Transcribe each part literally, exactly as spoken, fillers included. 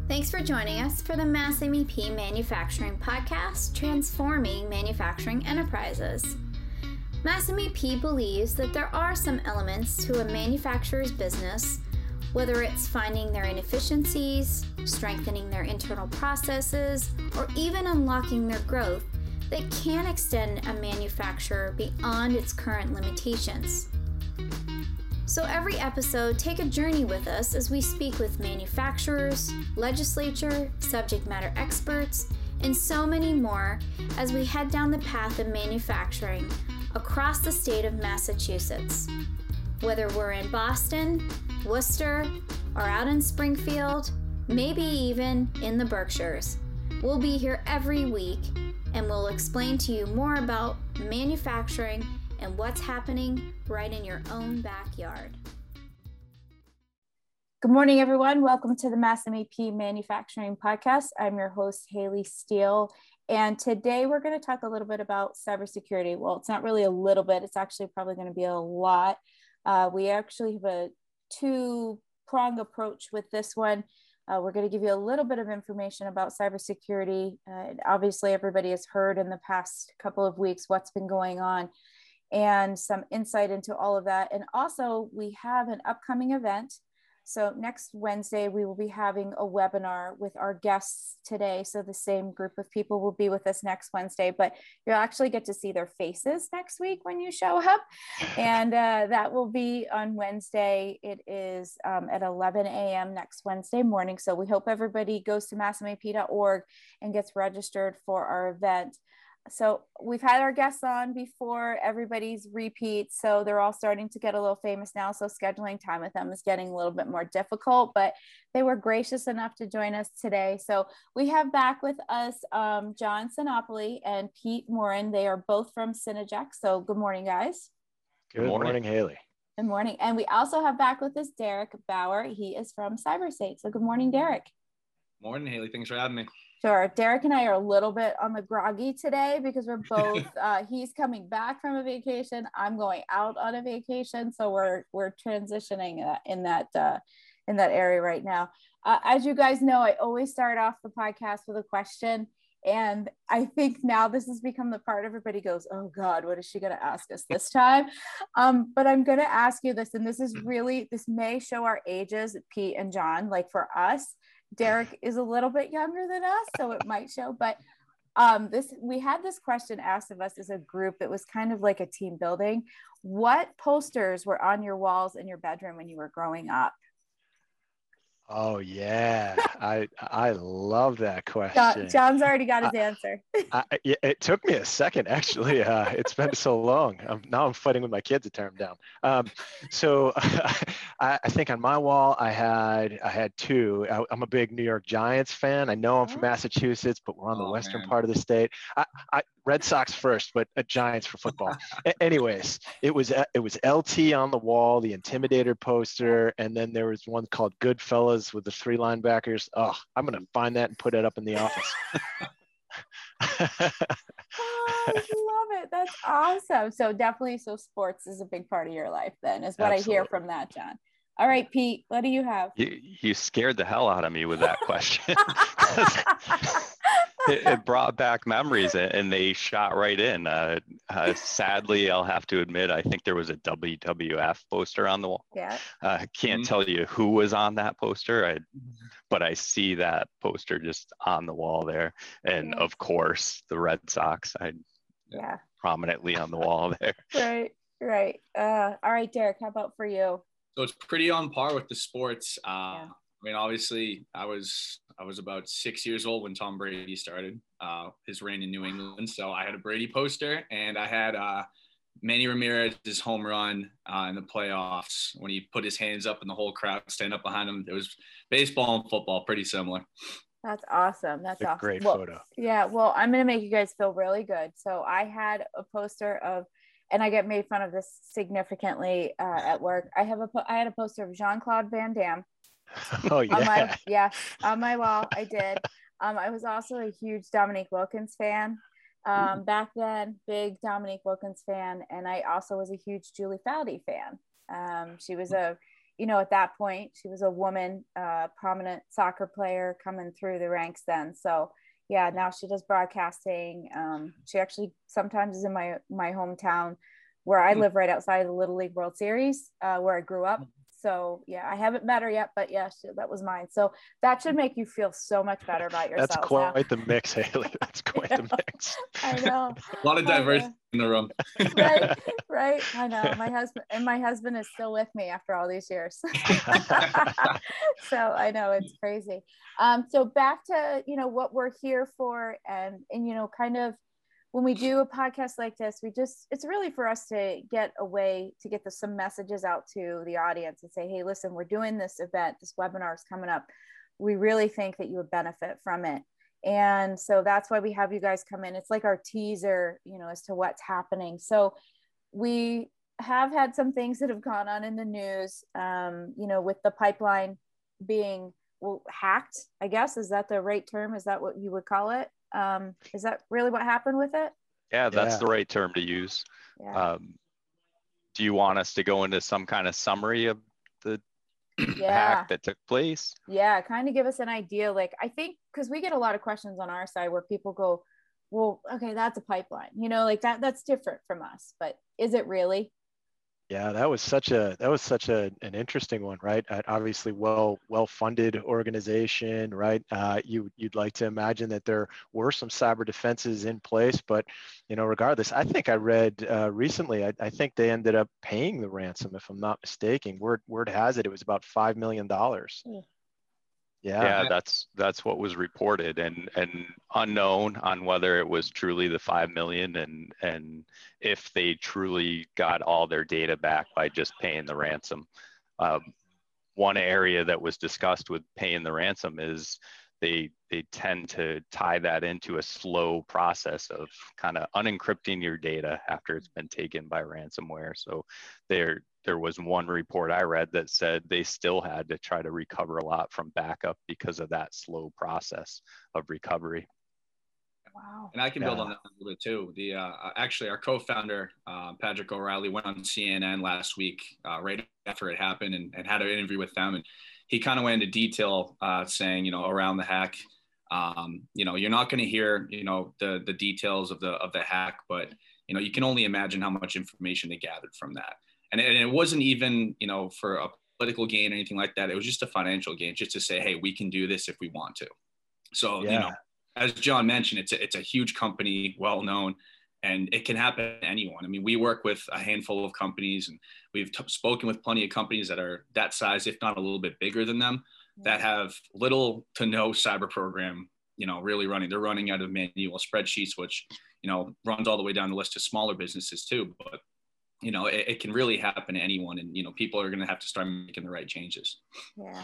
Thanks for joining us for the Mass M E P Manufacturing Podcast, Transforming Manufacturing Enterprises. Mass M E P believes that there are some elements to a manufacturer's business, whether it's finding their inefficiencies, strengthening their internal processes, or even unlocking their growth, that can extend a manufacturer beyond its current limitations. So every episode, take a journey with us as we speak with manufacturers, legislature, subject matter experts, and so many more as we head down the path of manufacturing across the state of Massachusetts. Whether we're in Boston, Worcester, or out in Springfield, maybe even in the Berkshires, we'll be here every week and we'll explain to you more about manufacturing and what's happening right in your own backyard. Good morning, everyone. Welcome to the Mass M E P Manufacturing Podcast. I'm your host, Haley Steele, and today we're going to talk a little bit about cybersecurity. Well, it's not really a little bit. It's actually probably going to be a lot. Uh, we actually have a two-prong approach with this one. Uh, we're going to give you a little bit of information about cybersecurity. Uh, obviously, everybody has heard in the past couple of weeks what's been going on, and some insight into all of that. And also we have an upcoming event. So next Wednesday, we will be having a webinar with our guests today. So the same group of people will be with us next Wednesday, but you'll actually get to see their faces next week when you show up. And uh, that will be on Wednesday. It is um, at eleven a.m. next Wednesday morning. So we hope everybody goes to mass m a p dot org and gets registered for our event. So we've had our guests on before, everybody's repeat, so they're all starting to get a little famous now, so scheduling time with them is getting a little bit more difficult, but they were gracious enough to join us today. So we have back with us um, John Sinopoli and Pete Morin. They are both from Synergex, so good morning, guys. Good morning, morning Haley. Good morning. And we also have back with us Derek Bauer. He is from CyberState, so good morning, Derek. Morning, Haley. Thanks for having me. Sure. Derek and I are a little bit on the groggy today because we're both, uh, he's coming back from a vacation. I'm going out on a vacation. So we're, we're transitioning uh, in that, uh, in that area right now. Uh, as you guys know, I always start off the podcast with a question. And I think now this has become the part everybody goes, oh God, what is she going to ask us this time? Um, but I'm going to ask you this, and this is really, this may show our ages, Pete and John, like for us, Derek is a little bit younger than us, so it might show, but um, this, we had this question asked of us as a group that was kind of like a team building. What posters were on your walls in your bedroom when you were growing up? Oh yeah, I I love that question. John, John's already got his I, answer. I, it, it took me a second, actually. Uh, it's been so long. I'm, now I'm fighting with my kids to tear them down. Um, so I, I think on my wall I had I had two. I, I'm a big New York Giants fan. I know I'm from Massachusetts, but we're on the oh, western man. part of the state. I, I Red Sox first, but uh, Giants for football. A- anyways, it was uh, it was L T on the wall, the Intimidator poster, and then there was one called Goodfellas with the three linebackers. Oh, I'm gonna find that and put it up in the office. Oh, I love it. That's awesome. So definitely, so sports is a big part of your life then, is what Absolutely. I hear from that, John. All right, Pete, what do you have? You, you scared the hell out of me with that question. it, it brought back memories, and they shot right in. Uh, uh, sadly, I'll have to admit, I think there was a W W F poster on the wall. Yeah. Uh, I can't mm-hmm. tell you who was on that poster, I, but I see that poster just on the wall there. And yeah. of course, the Red Sox, I yeah, prominently on the wall there. Right, right. Uh, all right, Derek, how about for you? So it's pretty on par with the sports. Uh, yeah. I mean, obviously, I was I was about six years old when Tom Brady started uh, his reign in New England. So I had a Brady poster, and I had uh, Manny Ramirez's home run uh, in the playoffs when he put his hands up and the whole crowd stand up behind him. It was baseball and football, pretty similar. That's awesome. That's a awesome. Great well, photo. Yeah. Well, I'm going to make you guys feel really good. So I had a poster of, and I get made fun of this significantly uh, at work. I have a, I had a poster of Jean-Claude Van Damme. Oh yeah. On my, yeah, on my wall, I did. Um, I was also a huge Dominique Wilkins fan. Um, back then, big Dominique Wilkins fan, and I also was a huge Julie Foudy fan. Um, she was a you know, at that point, she was a woman, uh, prominent soccer player coming through the ranks then. So yeah, now she does broadcasting. Um, she actually sometimes is in my, my hometown where I live right outside of the Little League World Series, uh, where I grew up. So yeah, I haven't met her yet, but yeah, she, that was mine. So that should make you feel so much better about yourself. That's quite now. the mix, Haley. That's quite the mix. I know. A lot of diversity in the room. Right, right. I know. My husband and my husband is still with me after all these years. So I know it's crazy. Um, so back to, you know, what we're here for, and and you know, kind of when we do a podcast like this, we just, it's really for us to get a way to get the, some messages out to the audience and say, hey, listen, we're doing this event, this webinar is coming up. We really think that you would benefit from it. And so that's why we have you guys come in. It's like our teaser, you know, as to what's happening. So we have had some things that have gone on in the news, um, you know, with the pipeline being, well, hacked, I guess. Is that the right term? Is that what you would call it? Um, is that really what happened with it? Yeah, that's Yeah. the right term to use. Yeah. Um, do you want us to go into some kind of summary of the Yeah. hack that took place? Yeah, kind of give us an idea. Like, I think, because we get a lot of questions on our side where people go, well, okay, that's a pipeline, you know, like that, that's different from us, but is it really? Yeah, that was such a that was such a an interesting one, right? Uh, obviously, well well funded organization, right? Uh, you you'd like to imagine that there were some cyber defenses in place, but you know, regardless, I think I read uh, recently. I, I think they ended up paying the ransom, if I'm not mistaken. Word word has it, it was about five million dollars. Mm. Yeah. Yeah, that's that's what was reported, and and unknown on whether it was truly the five million, and and if they truly got all their data back by just paying the ransom. Um, one area that was discussed with paying the ransom is they they tend to tie that into a slow process of kind of unencrypting your data after it's been taken by ransomware. So there there was one report I read that said they still had to try to recover a lot from backup because of that slow process of recovery. Wow. And I can build Yeah. on that a little bit too. The uh, actually our co-founder uh, Patrick O'Reilly went on C N N last week, uh, right after it happened, and, and had an interview with them, and he kind of went into detail, uh, saying, you know, around the hack. Um, you know, you're not going to hear, you know, the the details of the of the hack, but you know, you can only imagine how much information they gathered from that. And it, and it wasn't even, you know, for a political gain or anything like that. It was just a financial gain, just to say, hey, we can do this if we want to. So, Yeah. you know, as John mentioned, it's a, it's a huge company, well known, and it can happen to anyone. I mean, we work with a handful of companies, and we've t- spoken with plenty of companies that are that size, if not a little bit bigger than them, that have little to no cyber program, you know, really running. They're running out of manual spreadsheets, which, you know, runs all the way down the list to smaller businesses too. But, you know, it, it can really happen to anyone. And, you know, people are going to have to start making the right changes. Yeah.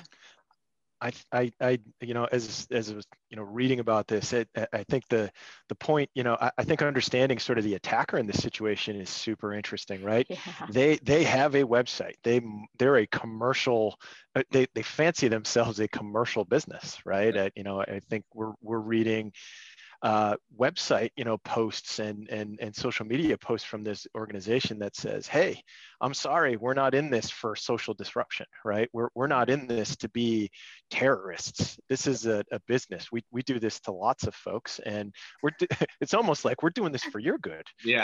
I, I, I, you know, as as I was, you know, reading about this, it, I think the the point, you know, I, I think understanding sort of the attacker in this situation is super interesting, right? Yeah. They they have a website. They they're a commercial. uh, They they fancy themselves a commercial business, right? Uh, you know, I think we're we're reading uh, website, you know, posts and, and, and social media posts from this organization that says, hey, I'm sorry, we're not in this for social disruption, right? We're, we're not in this to be terrorists. This is a, a business. We, we do this to lots of folks, and we're, it's almost like we're doing this for your good. Yeah.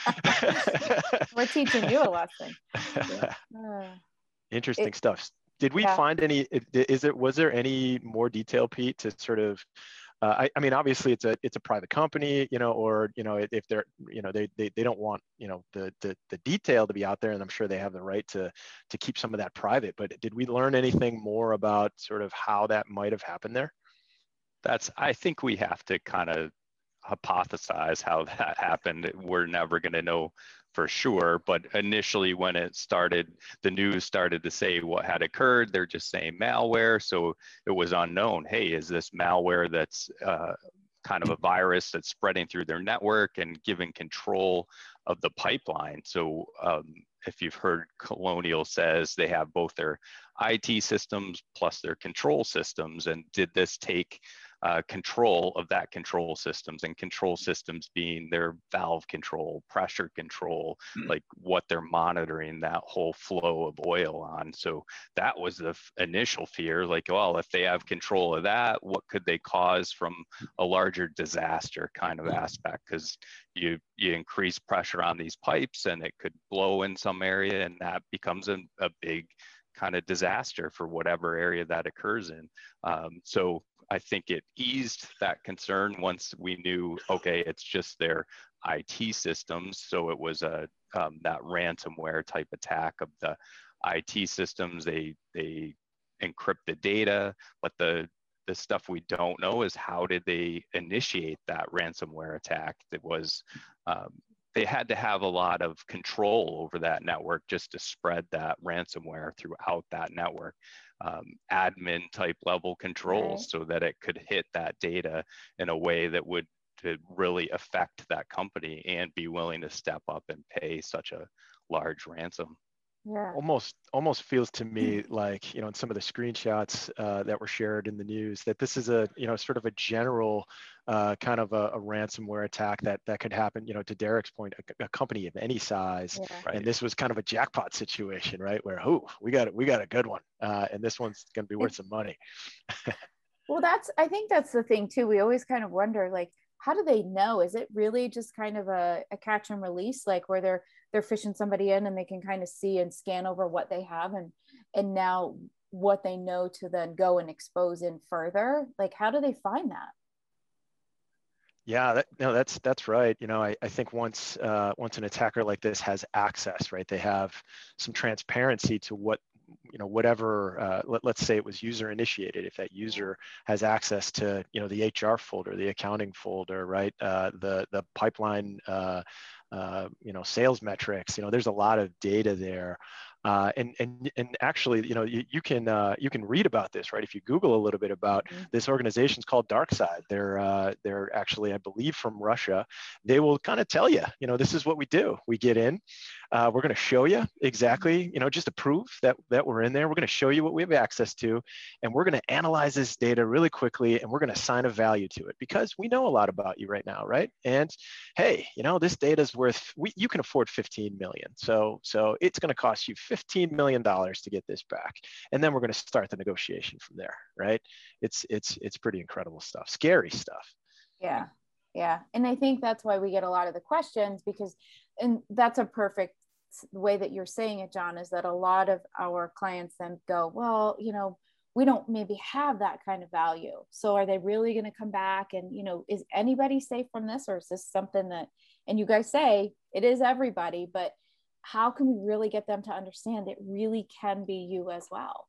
Right? We're teaching you a lesson. Yeah. Uh, Interesting It- stuff. Did we yeah. find any, is it, was there any more detail, Pete, to sort of, Uh, I, I mean, obviously, it's a it's a private company, you know, or you know, if they're, you know, they they, they don't want, you know, the, the the detail to be out there, and I'm sure they have the right to to keep some of that private. But did we learn anything more about sort of how that might have happened there? That's, I think we have to kind of hypothesize how that happened. We're never going to know for sure, but initially when it started, the news started to say what had occurred. They're just saying malware, so it was unknown. Hey, is this malware that's uh, kind of a virus that's spreading through their network and giving control of the pipeline. So um, if you've heard Colonial says they have both their I T systems plus their control systems, and did this take uh, control of that control systems, and control systems being their valve control, pressure control, like what they're monitoring that whole flow of oil on. So that was the f- initial fear, like, well, if they have control of that, what could they cause from a larger disaster kind of aspect? Because you you increase pressure on these pipes and it could blow in some area, and that becomes a, a big kind of disaster for whatever area that occurs in. Um, so I think it eased that concern once we knew, okay, it's just their I T systems. So it was a um, that ransomware type attack of the I T systems. They they encrypt the data, but the the stuff we don't know is how did they initiate that ransomware attack? That was um, they had to have a lot of control over that network just to spread that ransomware throughout that network. Um, admin type level controls, right, so that it could hit that data in a way that would to really affect that company and be willing to step up and pay such a large ransom. Yeah. Almost, almost feels to me like, you know, in some of the screenshots uh, that were shared in the news, that this is a, you know, sort of a general uh, kind of a, a ransomware attack that that could happen. You know, to Derek's point, a, a company of any size, Yeah. Right. and this was kind of a jackpot situation, right? Where, oh, we got it, we got a good one, uh, and this one's going to be worth some money. Well, that's, I think that's the thing too. We always kind of wonder, like, how do they know? Is it really just kind of a, a catch and release, like where they're they're fishing somebody in and they can kind of see and scan over what they have, and and now what they know to then go and expose in further? Like, how do they find that? Yeah, that, no, that's that's right. You know, I, I think once uh, once an attacker like this has access, right, they have some transparency to what, you know, whatever, uh, let, let's say it was user initiated. If that user has access to, you know, the H R folder, the accounting folder, right, uh, the the pipeline, uh, uh, you know, sales metrics, you know, there's a lot of data there. Uh, and and and actually, you know, you, you can uh, you can read about this, right? If you Google a little bit about Mm-hmm. this organization's called DarkSide. They're uh, they're actually, I believe, from Russia. They will kind of tell you, you know, this is what we do. We get in, uh, we're going to show you exactly, you know, just to prove that that we're in there. We're going to show you what we have access to, and we're going to analyze this data really quickly, and we're going to assign a value to it because we know a lot about you right now, right? And hey, you know, this data is worth, we, you can afford fifteen million. So so it's going to cost you fifteen million dollars to get this back, and then we're going to start the negotiation from there, right? It's it's it's pretty incredible stuff, scary stuff. Yeah, yeah, and I think that's why we get a lot of the questions, because, and that's a perfect way that you're saying it, John, is that a lot of our clients then go, well, you know, we don't maybe have that kind of value. So are they really going to come back? And, you know, is anybody safe from this? Or is this something that, and you guys say it is everybody, but how can we really get them to understand it really can be you as well?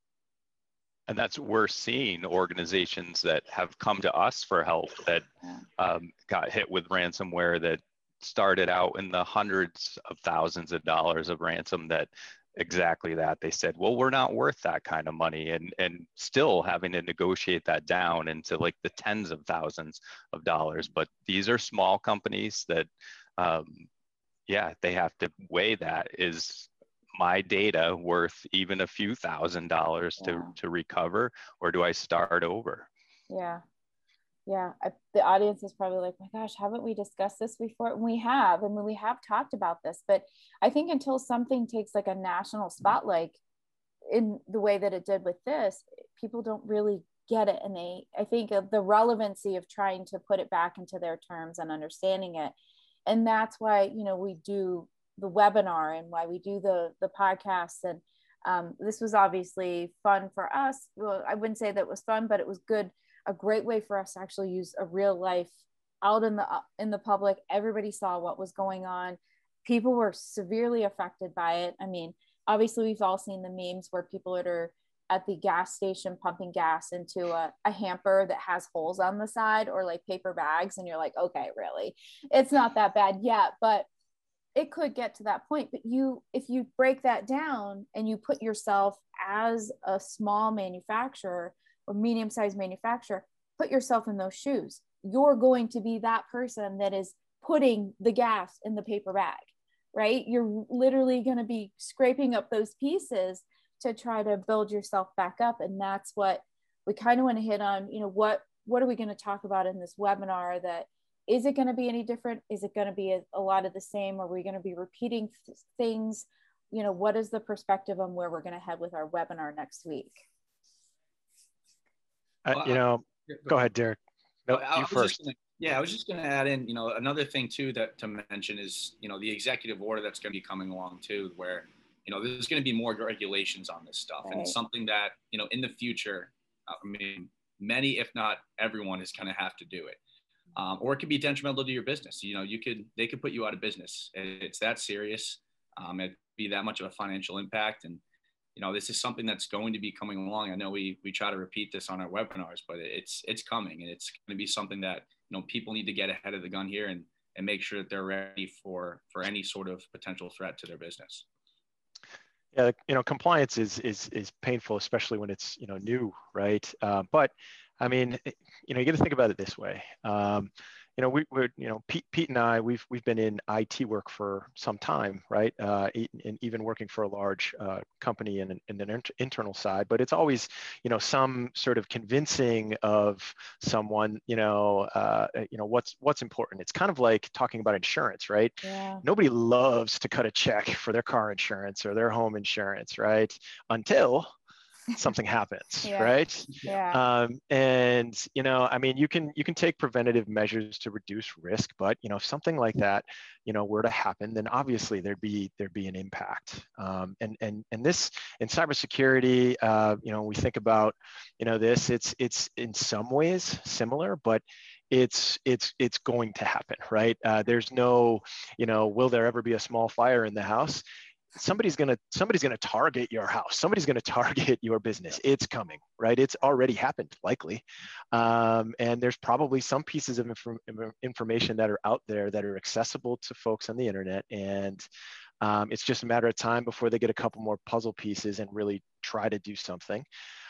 And that's what we're seeing, organizations that have come to us for help that Yeah. um, got hit with ransomware that started out in the hundreds of thousands of dollars of ransom, that exactly that. They said, well, we're not worth that kind of money, and and still having to negotiate that down into like the tens of thousands of dollars. But these are small companies that, um, yeah, they have to weigh that. Is my data worth even a few thousand dollars to, Yeah. to recover, or do I start over? Yeah. Yeah. I, the audience is probably like, my gosh, haven't we discussed this before? And we have, and we have talked about this, but I think until something takes like a national spotlight in the way that it did with this, people don't really get it. And they, I think of the relevancy of trying to put it back into their terms and understanding it. And that's why, you know, we do the webinar and why we do the the podcasts. And um, this was obviously fun for us. Well, I wouldn't say that it was fun, but it was good, a great way for us to actually use a real life out in the in the public. Everybody saw what was going on. People were severely affected by it. I mean, obviously we've all seen the memes where people are at the gas station pumping gas into a, a hamper that has holes on the side, or like paper bags, and you're like, okay, really, it's not that bad yet, but it could get to that point. But you, if you break that down and you put yourself as a small manufacturer or medium-sized manufacturer, put yourself in those shoes. You're going to be that person that is putting the gas in the paper bag, right? You're literally going to be scraping up those pieces to try to build yourself back up. And that's what we kind of want to hit on. You know, what, what are we going to talk about in this webinar? That is it going to be any different? Is it going to be a, a lot of the same? Are we going to be repeating th- things? You know, what is the perspective on where we're going to head with our webinar next week? Uh, you know, go ahead, Derek. No, I, I you first. Gonna, yeah, I was just going to add in, you know, another thing too that to mention is, you know, the executive order that's going to be coming along too, where, you know, there's going to be more regulations on this stuff. Right. And it's something that, you know, in the future, I mean, many, if not everyone is going to have to do it. Um, or it could be detrimental to your business. You know, you could, they could put you out of business. It's that serious. Um, it'd be that much of a financial impact. And, you know, this is something that's going to be coming along. I know we, we try to repeat this on our webinars, but it's, it's coming, and it's going to be something that, you know, people need to get ahead of the gun here and, and make sure that they're ready for, for any sort of potential threat to their business. Yeah, you know, compliance is is is painful, especially when it's, you know, new, right? Uh, but I mean, you know, you got to think about it this way. Um, you know, we, we're, you know, Pete, Pete and I, we've we've been in I T work for some time, right? Uh, and even working for a large uh, company in, in an inter- internal side. But it's always, you know, some sort of convincing of someone, you know, uh, you know, what's what's important. It's kind of like talking about insurance, right? Yeah. Nobody loves to cut a check for their car insurance or their home insurance, right? Until something happens, yeah. right? Yeah. Um, and, you know, I mean, you can, you can take preventative measures to reduce risk, but, you know, if something like that, you know, were to happen, then obviously there'd be, there'd be an impact. Um, and, and, and this in cybersecurity, uh, you know, we think about, you know, this, it's, it's in some ways similar, but it's, it's, it's going to happen, right? Uh, there's no, you know, will there ever be a small fire in the house? somebody's going to somebody's going to target your house. Somebody's going to target your business. It's coming, right? It's already happened, likely. Um, and there's probably some pieces of inf- information that are out there that are accessible to folks on the internet. And um, it's just a matter of time before they get a couple more puzzle pieces and really try to do something.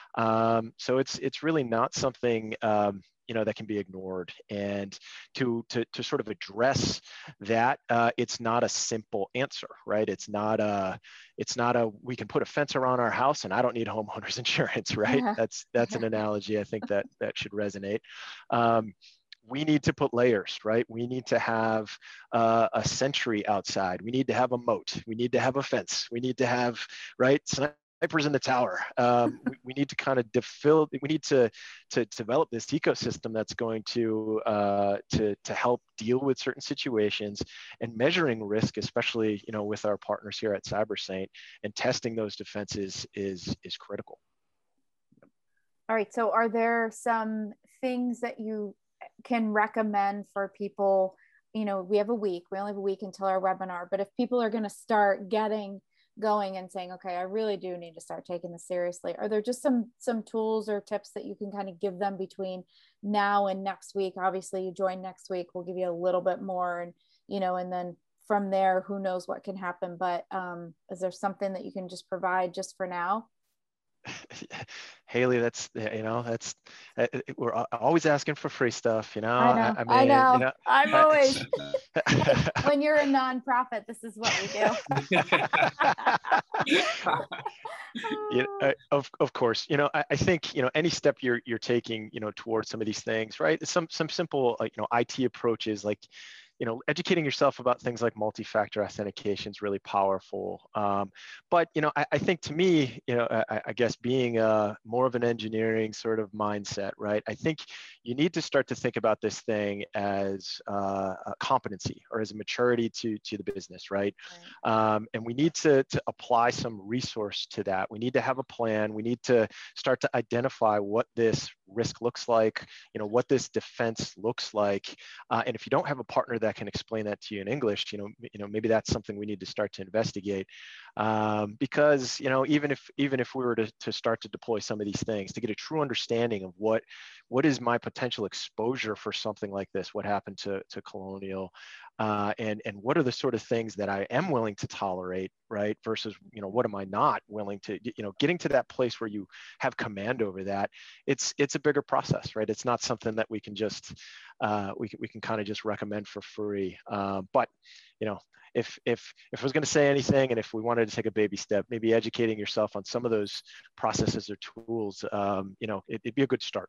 Um, so it's it's really not something um, you know, that can be ignored. And to to to sort of address that, uh, it's not a simple answer, right? It's not a it's not a we can put a fence around our house and I don't need homeowners insurance, right? Yeah. That's that's an analogy I think that that should resonate. Um, we need to put layers, right? We need to have uh, a sentry outside. We need to have a moat. We need to have a fence. We need to have, right? Snipers in the tower. Um, we, we need to kind of defill, we need to, to develop this ecosystem that's going to, uh, to, to help deal with certain situations, and measuring risk, especially, you know, with our partners here at CyberSaint, and testing those defenses is, is critical. All right. So are there some things that you can recommend for people? You know, we have a week, we only have a week until our webinar, but if people are going to start getting going and saying, okay, I really do need to start taking this seriously, are there just some some tools or tips that you can kind of give them between now and next week? Obviously you join next week, we'll give you a little bit more, and you know, and then from there, who knows what can happen. But um, is there something that you can just provide just for now? Haley, that's, you know, that's, uh, we're always asking for free stuff, you know. I know, I, I mean, I know. you know, I'm always, when you're a nonprofit, this is what we do. you know, uh, of, of course, you know, I, I think, you know, any step you're, you're taking, you know, towards some of these things, right? Some, some simple, uh, you know, I T approaches, like, you know, educating yourself about things like multi-factor authentication is really powerful. Um, but, you know, I, I think to me, you know, I, I guess being a, more of an engineering sort of mindset, right? I think you need to start to think about this thing as uh, a competency, or as a maturity to, to the business, right? right. Um, and we need to, to apply some resource to that. We need to have a plan. We need to start to identify what this risk looks like, you know, what this defense looks like. Uh, and if you don't have a partner that can explain that to you in English, you know, you know, maybe that's something we need to start to investigate. Um, because, you know, even if, even if we were to, to start to deploy some of these things, to get a true understanding of what, what is my potential exposure for something like this, what happened to, to Colonial, uh, and and what are the sort of things that I am willing to tolerate, right? Versus, you know, what am I not willing to, you know, getting to that place where you have command over that. It's it's a bigger process, right? It's not something that we can just uh, we can, we can kind of just recommend for free. Uh, but you know, if if if I was going to say anything, and if we wanted to take a baby step, maybe educating yourself on some of those processes or tools, um, you know, it, it'd be a good start.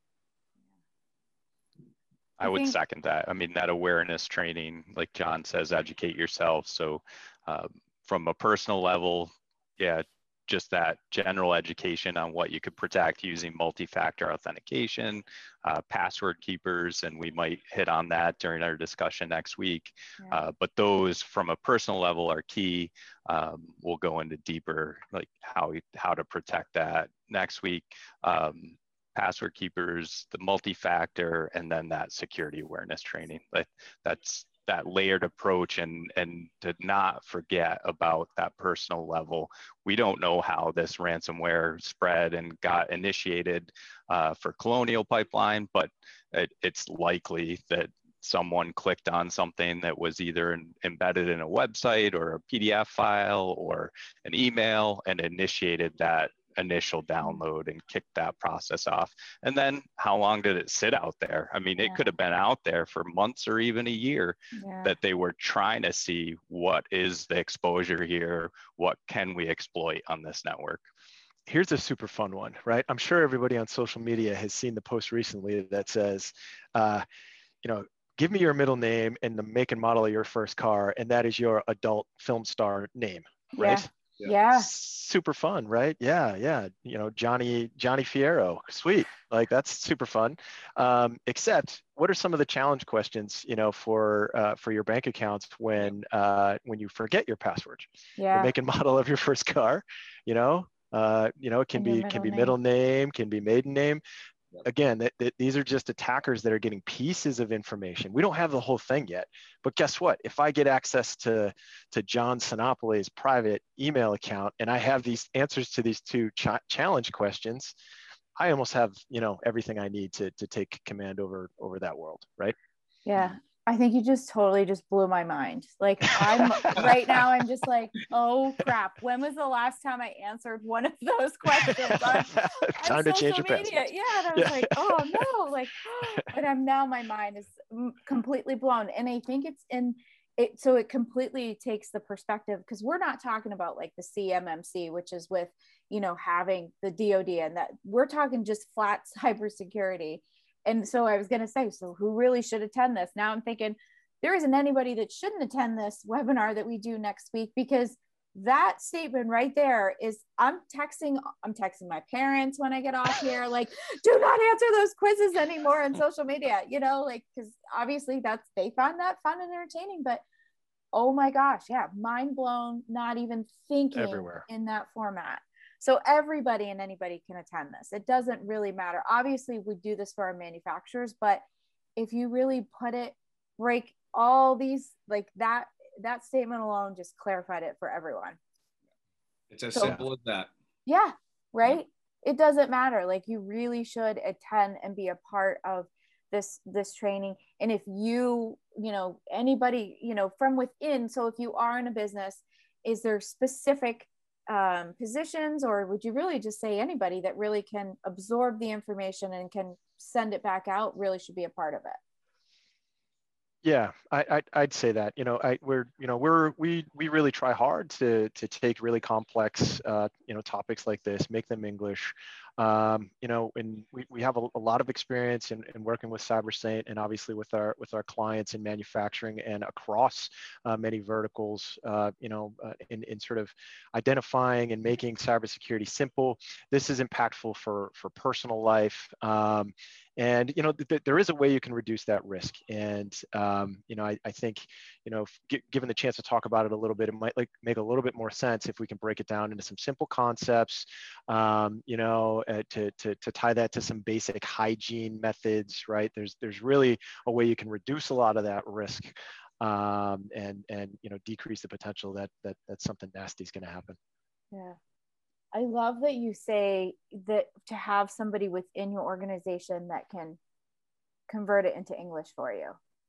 I would second that. I mean, that awareness training, like John says, educate yourself. So um, from a personal level, yeah, just that general education on what you could protect using multi-factor authentication, uh, password keepers, and we might hit on that during our discussion next week. Yeah. Uh, but those from a personal level are key. Um, we'll go into deeper, like how, how to protect that next week. Um, password keepers, the multi-factor, and then that security awareness training. Like that's that layered approach, and and to not forget about that personal level. We don't know how this ransomware spread and got initiated uh, for Colonial Pipeline, but it, it's likely that someone clicked on something that was either in, embedded in a website or a P D F file or an email and initiated that initial download and kick that process off. And then how long did it sit out there? I mean, yeah. It could have been out there for months or even a year yeah. that they were trying to see what is the exposure here, what can we exploit on this network. Here's a super fun one, right? I'm sure everybody on social media has seen the post recently that says, uh, you know, give me your middle name and the make and model of your first car, and that is your adult film star name, right? Yeah. Yeah. yeah. Super fun, right? Yeah, yeah. You know, Johnny Johnny Fierro, sweet. Like that's super fun. Um, except, what are some of the challenge questions, you know, for uh, for your bank accounts when uh, when you forget your password? Yeah. The make and model of your first car, you know, uh, you know, it can be can be name. middle name, can be maiden name. Again, that, that these are just attackers that are getting pieces of information. We don't have the whole thing yet, but guess what? If I get access to, to John Sinopoly's private email account and I have these answers to these two ch challenge questions, I almost have, you know, everything I need to, to take command over, over that world, right? Yeah. I think you just totally just blew my mind. Like I'm right now, I'm just like, oh crap. When was the last time I answered one of those questions on, time on to change your media? password. Yeah. And I was yeah. like, oh no, like, and I'm now, my mind is completely blown. And I think it's in it. So it completely takes the perspective, because we're not talking about like the C M M C, which is with, you know, having the D O D, and that we're talking just flat cybersecurity. And so I was going to say, so who really should attend this? Now I'm thinking there isn't anybody that shouldn't attend this webinar that we do next week, because that statement right there is, I'm texting, I'm texting my parents when I get off here, like, do not answer those quizzes anymore on social media, you know, like, because obviously that's, they found that fun and entertaining, but oh my gosh, yeah, mind blown, not even thinking everywhere in that format. So everybody and anybody can attend this. It doesn't really matter. Obviously, we do this for our manufacturers, but if you really put it, break all these, like that, that statement alone just clarified it for everyone. It's as so, simple as that. Yeah, right? It doesn't matter. Like you really should attend and be a part of this, this training. And if you, you know, anybody, you know, from within, so if you are in a business, is there specific um, positions, or would you really just say anybody that really can absorb the information and can send it back out really should be a part of it? Yeah, I, I I'd say that, you know, I we're you know we're we we really try hard to to take really complex uh, you know topics like this, make them English, um, you know, and we, we have a, a lot of experience in, in working with CyberSaint, and obviously with our with our clients in manufacturing and across uh, many verticals, uh, you know, uh, in in sort of identifying and making cybersecurity simple. This is impactful for for personal life. Um, And, you know, th th there is a way you can reduce that risk. And, um, you know, I, I think, you know, g given the chance to talk about it a little bit, it might like make a little bit more sense if we can break it down into some simple concepts, um, you know, uh, to, to, to tie that to some basic hygiene methods, right? There's, there's really a way you can reduce a lot of that risk, um, and, and, you know, decrease the potential that, that, that something nasty is going to happen. Yeah. I love that you say that to have somebody within your organization that can convert it into English for you.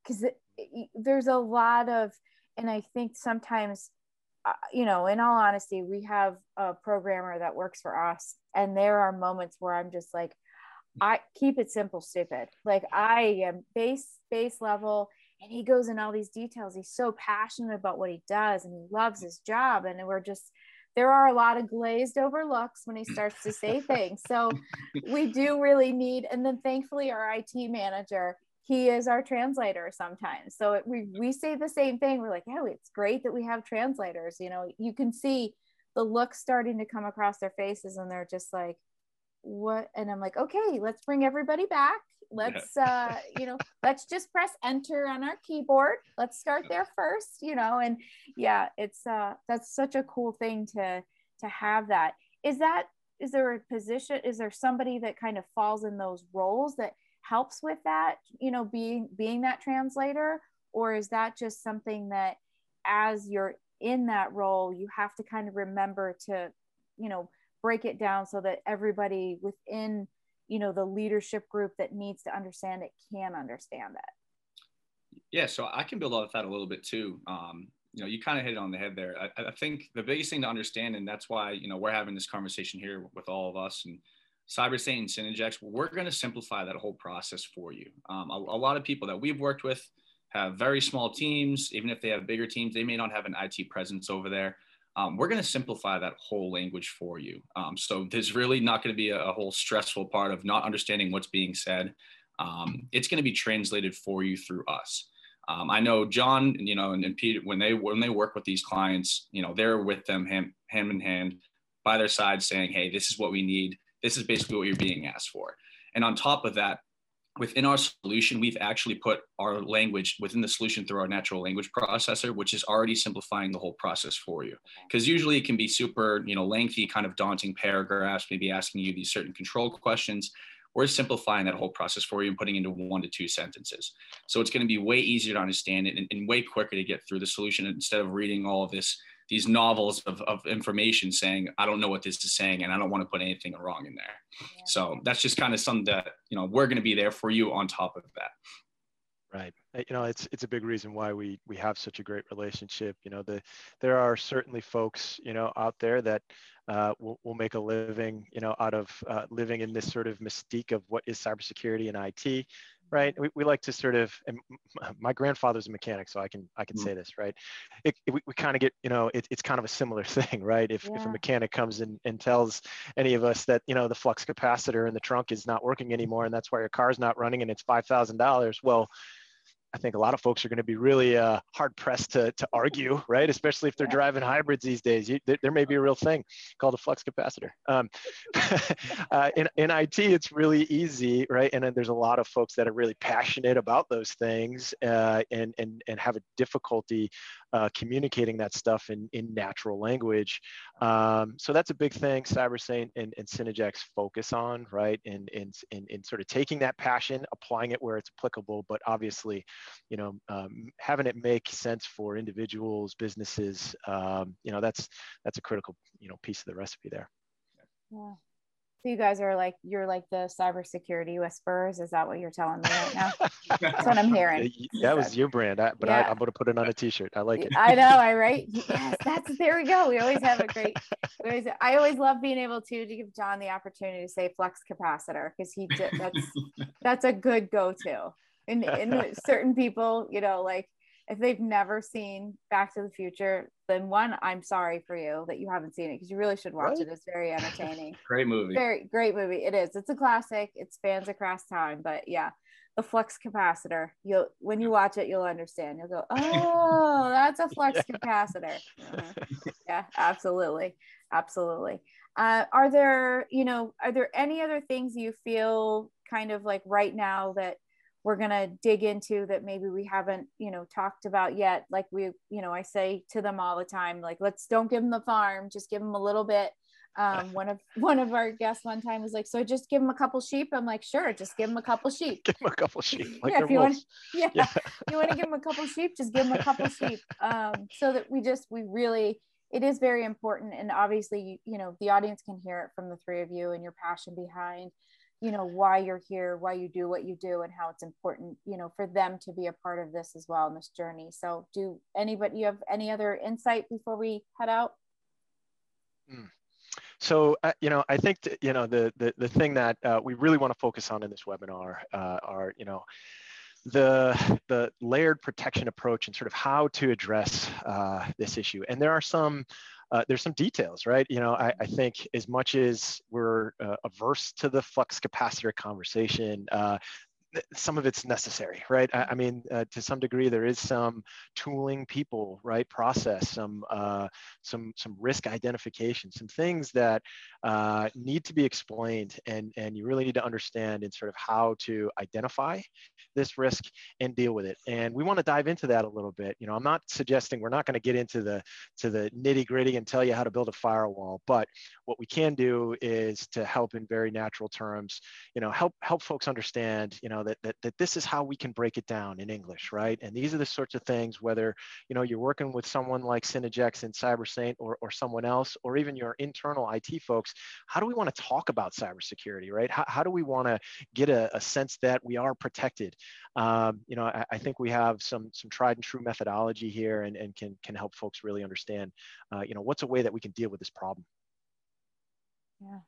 because there's a lot of, and I think sometimes, uh, you know, in all honesty, we have a programmer that works for us, and there are moments where I'm just like, I keep it simple, stupid. Like I am base, base level, and he goes in all these details. He's so passionate about what he does, and he loves his job. And we're just, there are a lot of glazed over looks when he starts to say things. So we do really need, and then thankfully our I T manager, he is our translator sometimes. So it, we, we say the same thing. We're like, oh, it's great that we have translators. You know, you can see the look starting to come across their faces, and they're just like, what? And I'm like, okay, let's bring everybody back. Let's, uh, you know, let's just press enter on our keyboard. Let's start there first, you know, and yeah, it's, uh, that's such a cool thing to, to have that. Is that, is there a position, is there somebody that kind of falls in those roles that helps with that, you know, being, being that translator? Or is that just something that as you're in that role, you have to kind of remember to, you know, break it down so that everybody within, you know, the leadership group that needs to understand it can understand it? Yeah, so I can build off that a little bit too. Um, you know, you kind of hit it on the head there. I, I think the biggest thing to understand, and that's why, you know, we're having this conversation here with all of us, and CyberSaint and Synergex, we're going to simplify that whole process for you. Um, a, a lot of people that we've worked with have very small teams. Even if they have bigger teams, they may not have an I T presence over there. Um, we're going to simplify that whole language for you. Um, so there's really not going to be a, a whole stressful part of not understanding what's being said. Um, it's going to be translated for you through us. Um, I know John, you know, and, and Pete, when they when they work with these clients, you know, they're with them hand, hand in hand by their side saying, hey, this is what we need. This is basically what you're being asked for. And on top of that, within our solution, we've actually put our language within the solution through our natural language processor, which is already simplifying the whole process for you. Because usually it can be super, you know, lengthy, kind of daunting paragraphs, maybe asking you these certain control questions. We're simplifying that whole process for you and putting into one to two sentences. So it's going to be way easier to understand it and, and way quicker to get through the solution instead of reading all of this, these novels of, of information saying, I don't know what this is saying, and I don't want to put anything wrong in there. Yeah. So that's just kind of something that, you know, we're going to be there for you on top of that. Right. You know, it's it's a big reason why we we have such a great relationship. You know, the there are certainly folks, you know, out there that uh, will, will make a living, you know, out of uh, living in this sort of mystique of what is cybersecurity and I T. Right. We, we like to sort of, and my grandfather's a mechanic, so I can I can mm-hmm. say this, right? It, it, we we kind of get, you know, it, it's kind of a similar thing, right? If, yeah. if a mechanic comes in and tells any of us that, you know, the flux capacitor in the trunk is not working anymore, and that's why your car's not running and it's five thousand dollars, well, I think a lot of folks are going to be really uh, hard pressed to, to argue, right? Especially if they're yeah. driving hybrids these days. You, there, there may be a real thing called a flux capacitor. Um, uh, in, in I T, it's really easy, right? And then there's a lot of folks that are really passionate about those things uh, and, and, and have a difficulty uh, communicating that stuff in, in natural language. Um, so that's a big thing CyberSaint and, and Synergex focus on, right? And in, in, in sort of taking that passion, applying it where it's applicable, but obviously, you know, um, having it make sense for individuals, businesses, um, you know, that's, that's a critical, you know, piece of the recipe there. Yeah. So you guys are like, you're like the cybersecurity whisperers. Is that what you're telling me right now? That's what I'm hearing. That was your brand, I, but yeah. I, I'm going to put it on a t-shirt. I like it. I know, I right. Yes, that's, there we go. We always have a great, we always, I always love being able to, to give John the opportunity to say flux capacitor, because he did, that's, that's a good go-to. And, and certain people, you know, like if they've never seen Back to the Future, then one, I'm sorry for you that you haven't seen it, because you really should watch right? it. It's very entertaining. Great movie. Very great movie. It is. It's a classic. It spans across time. But yeah, the flux capacitor. You'll when you watch it, you'll understand. You'll go, oh, that's a flux yeah. capacitor. Uh-huh. Yeah, absolutely, absolutely. Uh, are there, you know, are there any other things you feel kind of like right now that we're going to dig into that maybe we haven't, you know, talked about yet? Like we, you know, I say to them all the time, like, let's don't give them the farm, just give them a little bit. Um, one of, one of our guests one time was like, so just give them a couple sheep. I'm like, sure. Just give them a couple sheep. Give them a couple sheep. Like yeah, if you wolves. want, yeah, yeah. you want to give them a couple sheep, just give them a couple sheep. Um, so that we just, we really, it is very important. And obviously, you know, the audience can hear it from the three of you and your passion behind you know, why you're here, why you do what you do, and how it's important, you know, for them to be a part of this as well in this journey. So do anybody, you have any other insight before we head out? Mm. So, uh, you know, I think, t- you know, the, the, the thing that uh, we really want to focus on in this webinar uh, are, you know, the, the layered protection approach and sort of how to address uh, this issue. And there are some, uh, there's some details, right? You know, I, I think as much as we're uh, averse to the flux capacitor conversation, uh, some of it's necessary, right? I, I mean, uh, to some degree, there is some tooling, people, right, process, some uh, some some risk identification, some things that uh, need to be explained, and and you really need to understand in sort of how to identify this risk and deal with it. And we want to dive into that a little bit. You know, I'm not suggesting we're not going to get into the to the nitty gritty and tell you how to build a firewall, but what we can do is to help in very natural terms, you know, help help folks understand, you know, that, that, that this is how we can break it down in English, right? And these are the sorts of things, whether, you know, you're working with someone like Synergex and CyberSaint or, or someone else, or even your internal I T folks, how do we want to talk about cybersecurity, right? How, how do we want to get a, a sense that we are protected? Um, you know, I, I think we have some, some tried and true methodology here, and, and can, can help folks really understand, uh, you know, what's a way that we can deal with this problem. Yeah.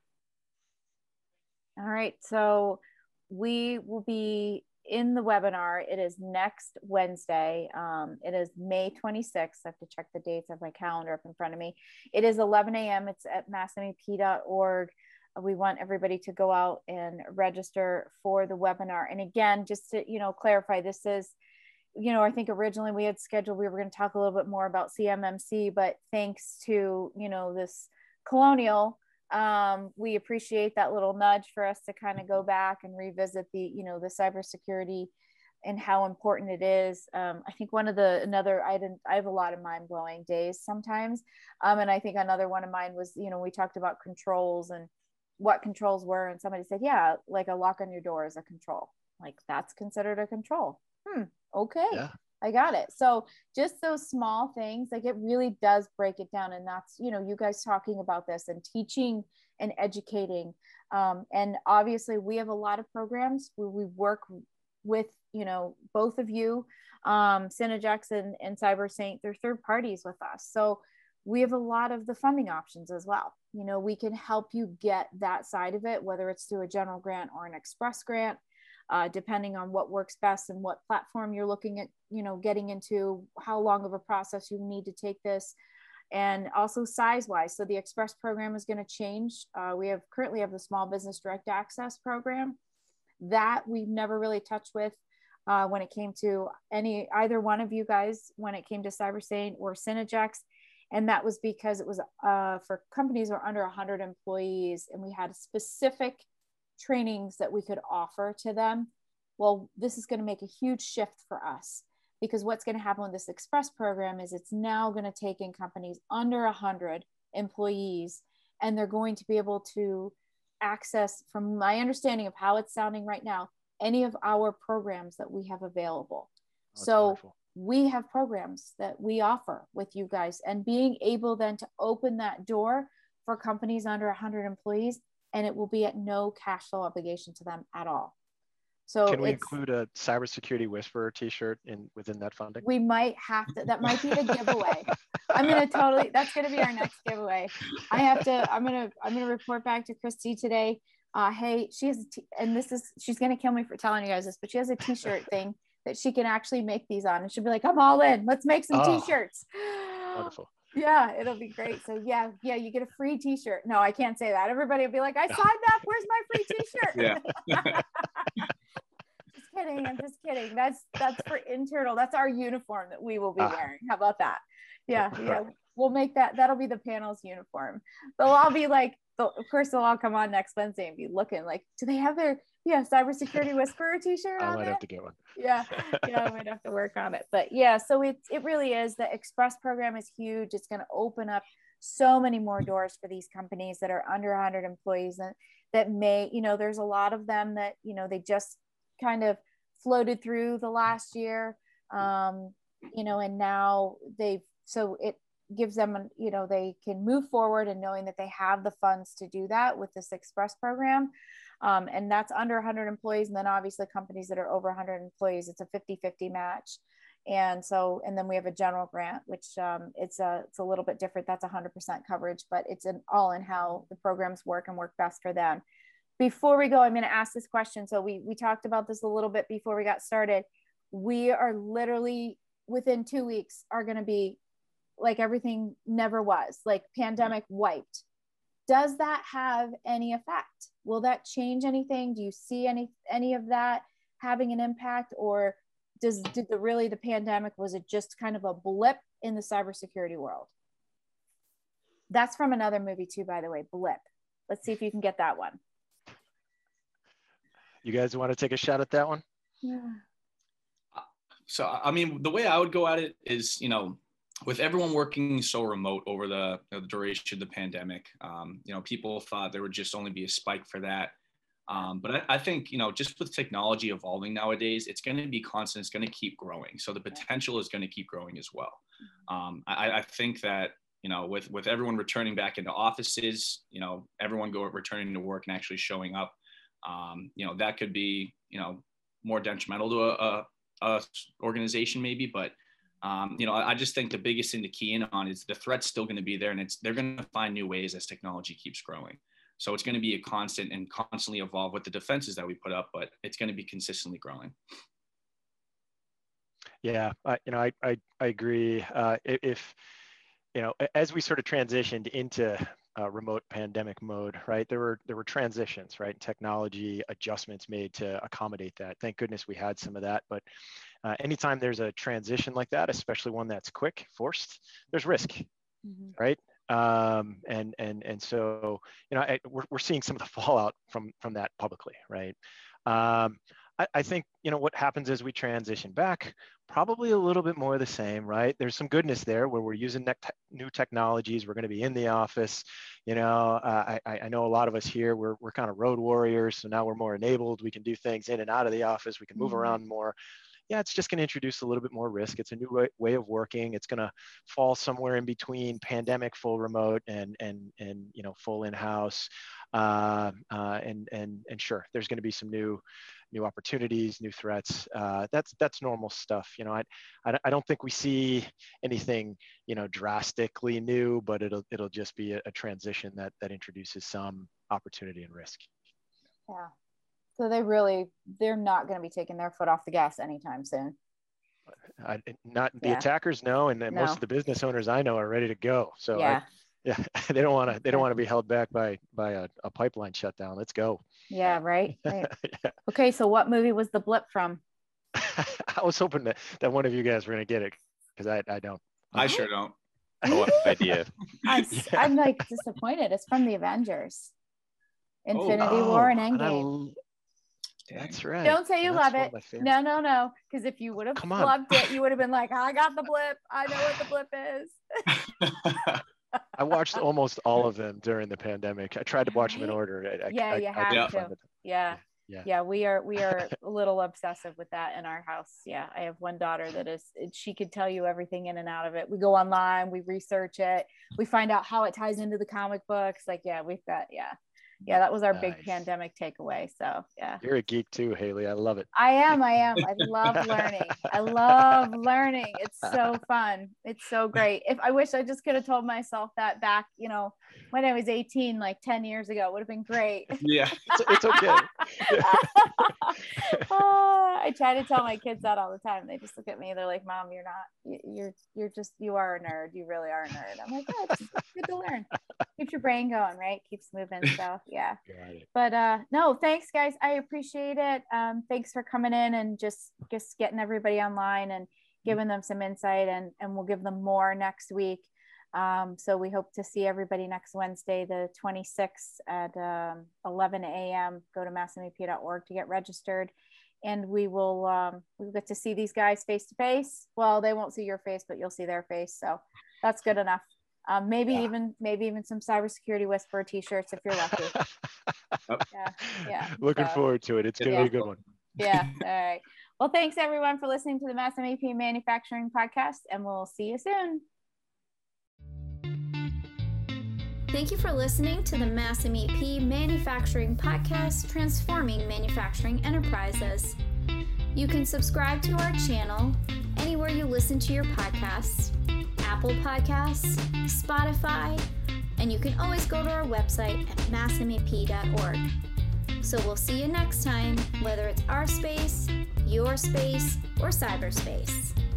All right. So we will be in the webinar. It is next Wednesday. Um, it is May twenty-sixth. I have to check the dates of my calendar up in front of me. It is eleven A M It's at mass M E P dot org. We want everybody to go out and register for the webinar. And again, just to, you know, clarify, this is, you know, I think originally we had scheduled, we were going to talk a little bit more about C M M C, but thanks to, you know, this Colonial, um, we appreciate that little nudge for us to kind of go back and revisit the, you know, the cybersecurity and how important it is. Um, I think one of the, another, I didn't, I have a lot of mind blowing days sometimes. Um, and I think another one of mine was, you know, we talked about controls and what controls were, and somebody said, yeah, like a lock on your door is a control. Like that's considered a control. Hmm. Okay. Yeah. I got it. So just those small things, like it really does break it down. And that's, you know, you guys talking about this and teaching and educating. Um, and obviously we have a lot of programs where we work with, you know, both of you, um, Synergex and, and CyberSaint, they're third parties with us. So we have a lot of the funding options as well. You know, we can help you get that side of it, whether it's through a general grant or an express grant. Uh, depending on what works best and what platform you're looking at, you know, getting into, how long of a process you need to take this, and also size wise. So the Express program is going to change. Uh, we have currently have the Small Business Direct Access program that we've never really touched with uh, when it came to any, either one of you guys, when it came to CyberSaint or Synergex. And that was because it was uh, for companies who are under one hundred employees, and we had specific trainings that we could offer to them. Well, this is going to make a huge shift for us, because what's going to happen with this Express program is it's now going to take in companies under one hundred employees, and they're going to be able to access, from my understanding of how it's sounding right now, any of our programs that we have available. Oh, so wonderful. We have programs that we offer with you guys, and being able then to open that door for companies under one hundred employees, and it will be at no cash flow obligation to them at all. So can we include a cybersecurity whisperer t-shirt in within that funding? We might have to, that might be the giveaway. I'm going to totally, that's going to be our next giveaway. I have to, I'm going to, I'm going to report back to Christy today. Uh, hey, she has, a t- and this is, she's going to kill me for telling you guys this, but she has a t-shirt thing that she can actually make these on, and she'll be like, I'm all in, let's make some oh, t-shirts. Wonderful. Yeah, it'll be great. So yeah, yeah, you get a free t-shirt. No, I can't say that. Everybody will be like, I signed up. Where's my free t-shirt? Yeah. Just kidding. I'm just kidding. That's that's for internal. That's our uniform that we will be ah. wearing. How about that? Yeah, yeah. We'll make that. That'll be the panel's uniform. They'll all be like, of course, they'll all come on next Wednesday and be looking like, do they have their yeah cybersecurity whisperer t-shirt? I on might there? have to get one. Yeah, yeah, I might have to work on it. But yeah, so it it really is. The Express program is huge. It's going to open up so many more doors for these companies that are under one hundred employees, and that may, you know, there's a lot of them that, you know, they just kind of floated through the last year, um, you know, and now they've, so it gives them, you know, they can move forward and knowing that they have the funds to do that with this Express program. Um, and that's under one hundred employees. And then obviously companies that are over one hundred employees, it's a fifty fifty match. And so, and then we have a general grant, which um, it's a it's a little bit different. That's one hundred percent coverage, but it's an all in how the programs work and work best for them. Before we go, I'm going to ask this question. So we we talked about this a little bit before we got started. We are literally within two weeks are going to be like everything never was, like pandemic wiped. Does that have any effect? Will that change anything? Do you see any any of that having an impact, or does did the really the pandemic, was it just kind of a blip in the cybersecurity world? That's from another movie too, by the way, Blip. Let's see if you can get that one. You guys want to take a shot at that one? Yeah. So, I mean, the way I would go at it is, you know, with everyone working so remote over the, you know, the duration of the pandemic, um, you know, people thought there would just only be a spike for that. Um, but I, I think, you know, just with technology evolving nowadays, it's going to be constant. It's going to keep growing. So the potential is going to keep growing as well. Um, I, I think that, you know, with, with everyone returning back into offices, you know, everyone go returning to work and actually showing up, um, you know, that could be, you know, more detrimental to a, a, a organization maybe. But, um, you know, I, I just think the biggest thing to key in on is the threat's still going to be there, and it's they're going to find new ways as technology keeps growing. So it's going to be a constant and constantly evolve with the defenses that we put up, but it's going to be consistently growing. Yeah, I, you know, I, I, I agree. Uh, if, you know, as we sort of transitioned into uh, remote pandemic mode, right, there were, there were transitions, right, technology adjustments made to accommodate that. Thank goodness we had some of that. But uh, anytime there's a transition like that, especially one that's quick, forced, there's risk, mm-hmm. right? Um, and, and, and so, you know, I, we're, we're seeing some of the fallout from, from that publicly, right? Um, I, I think, you know, what happens as we transition back, probably a little bit more of the same, right? There's some goodness there where we're using ne- new technologies. We're going to be in the office. You know, uh, I, I know a lot of us here, we're, we're kind of road warriors. So now we're more enabled. We can do things in and out of the office. We can move mm-hmm. around more. Yeah, it's just going to introduce a little bit more risk. It's a new way, way of working. It's going to fall somewhere in between pandemic, full remote, and and and you know, full in-house. Uh, uh, and and and sure, there's going to be some new new opportunities, new threats. Uh, that's that's normal stuff. You know, I, I I don't think we see anything, you know, drastically new, but it'll it'll just be a, a transition that that introduces some opportunity and risk. Yeah. So they really, they're not going to be taking their foot off the gas anytime soon. I, not the yeah. attackers, no, and no. most of the business owners I know are ready to go. So yeah, I, yeah, they don't want to. They don't want to be held back by by a, a pipeline shutdown. Let's go. Yeah, right. right. yeah. Okay, so what movie was the blip from? I was hoping that that one of you guys were going to get it, because I I don't. I sure don't. No idea. I'm, yeah. I'm like disappointed. It's from the Avengers. Infinity oh, War and Endgame. That's right. Don't say you That's love it. No, no, no. Because if you would have loved it, you would have been like, I got the blip. I know what the blip is. I watched almost all of them during the pandemic. I tried to watch them in order. I, yeah, I, you I, have I to. Yeah. yeah. Yeah. We are, we are a little obsessive with that in our house. Yeah. I have one daughter that is, she could tell you everything in and out of it. We go online, we research it. We find out how it ties into the comic books. Like, yeah, we've got, yeah. Yeah, that was our nice. big pandemic takeaway. So yeah. You're a geek too, Haley. I love it. I am. I am. I love learning. I love learning. It's so fun. It's so great. If I wish I just could have told myself that back, you know, when I was eighteen, like ten years ago, it would have been great. Yeah, it's, it's okay. oh, I try to tell my kids that all the time. They just look at me. They're like, "Mom, you're not. You're you're just you are a nerd. You really are a nerd." I'm like, "Oh, it's good to learn. Keeps your brain going, right? Keeps moving." So yeah. But uh, no, thanks, guys. I appreciate it. Um, thanks for coming in and just just getting everybody online and giving them some insight, and and we'll give them more next week. Um, so we hope to see everybody next Wednesday, the twenty-sixth at um, eleven a.m. Go to mass M E P dot org to get registered. And we will um, we'll get to see these guys face to face. Well, they won't see your face, but you'll see their face. So that's good enough. Um, maybe yeah. even maybe even some Cybersecurity Whisperer t-shirts if you're lucky. yeah, yeah. Looking so, forward to it. It's going to yeah. be a good one. Yeah. All right. Well, thanks everyone for listening to the Mass M E P Manufacturing Podcast, and we'll see you soon. Thank you for listening to the Mass M E P Manufacturing Podcast, Transforming Manufacturing Enterprises. You can subscribe to our channel anywhere you listen to your podcasts, Apple Podcasts, Spotify, and you can always go to our website at mass m e p dot org. So we'll see you next time, whether it's our space, your space, or cyberspace.